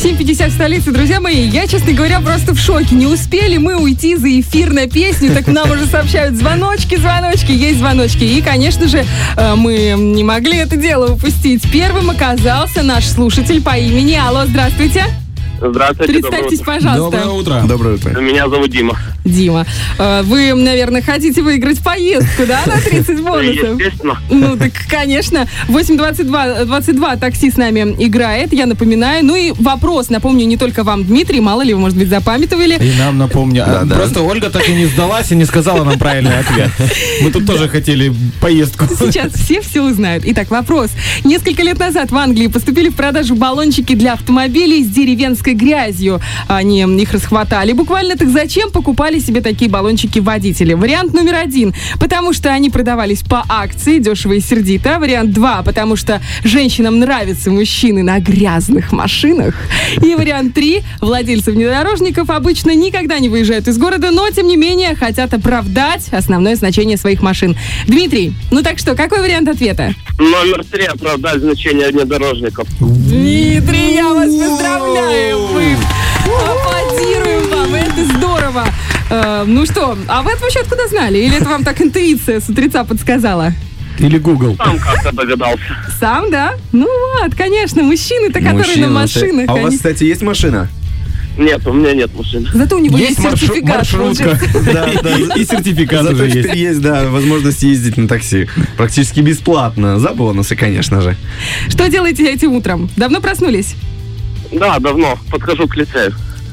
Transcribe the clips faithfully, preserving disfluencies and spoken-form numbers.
семь пятьдесят в столице, друзья мои. Я, честно говоря, просто в шоке. Не успели мы уйти за эфир на песню, так нам уже сообщают звоночки, звоночки, есть звоночки. И, конечно же, мы не могли это дело упустить. Первым оказался наш слушатель по имени. Алло, здравствуйте. Здравствуйте. Представьтесь, пожалуйста. Доброе утро. Доброе утро. Меня зовут Дима. Дима, вы, наверное, хотите выиграть поездку, да, на тридцать бонусов? Естественно. Ну, так, конечно. восемь двадцать два двадцать два такси с нами играет, я напоминаю. Ну и вопрос, напомню, не только вам, Дмитрий, мало ли вы, может быть, запамятовали. И нам напомню. Да, А, да. Просто Ольга так и не сдалась и не сказала нам правильный ответ. Мы тут тоже хотели поездку. Сейчас все все узнают. Итак, вопрос. Несколько лет назад в Англии поступили в продажу баллончики для автомобилей с деревенской грязью. Они их расхватали. Буквально так зачем покупали себе такие баллончики водители? Вариант номер один. Потому что они продавались по акции, дешево и сердито. Вариант два. Потому что женщинам нравятся мужчины на грязных машинах. И вариант три. Владельцы внедорожников обычно никогда не выезжают из города, но, тем не менее, хотят оправдать основное значение своих машин. Дмитрий, ну так что, какой вариант ответа? Номер три. Оправдать значение внедорожников. Дмитрий, я вас поздравляю! Вы аплодируем вам, это здорово! Э, ну что, а вы это вообще откуда знали? Или это вам так интуиция с утреца подсказала? Или Google. Сам как-то догадался. Сам, да? Ну вот, конечно, мужчины-то, которые Мужчина, на машинах. А у вас, они- кстати, есть машина? Нет, у меня нет машины. Зато у него есть, Есть маршру- сертификат. маршрутка. Да, да. И сертификат Зато уже теперь есть. есть, да, возможность ездить на такси. Практически бесплатно. За бонусы, конечно же. Что делаете этим утром? Давно проснулись? Да, давно. Подхожу к лицею.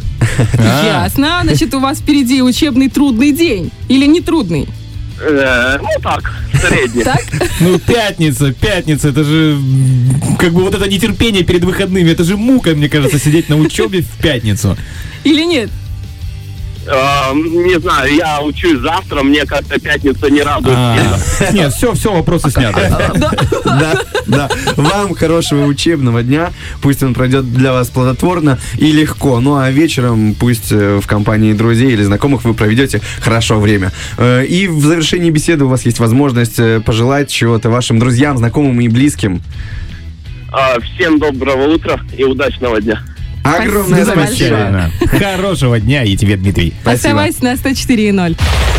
А. Ясно. Значит, у вас впереди учебный трудный день. Или не трудный? Э, ну так, средний. Так? Ну, пятница, пятница, это же м, как бы вот это нетерпение перед выходными, это же мука, мне кажется, сидеть на учебе в пятницу. Или нет? Э, не знаю, я учусь завтра, мне как-то пятница не радует. А, Нет, все, все, вопросы сняты. Да, да. Вам хорошего учебного дня. Пусть он пройдет для вас плодотворно и легко. Ну а вечером пусть э, в компании друзей или знакомых вы проведете хорошо время. Э, И в завершении беседы у вас есть возможность э, пожелать чего-то вашим друзьям, знакомым и близким. Э, всем доброго утра и удачного дня. Огромное Спасибо спасибо. Хорошего дня и тебе, Дмитрий. Спасибо. Оставайся на сто четыре и ноль.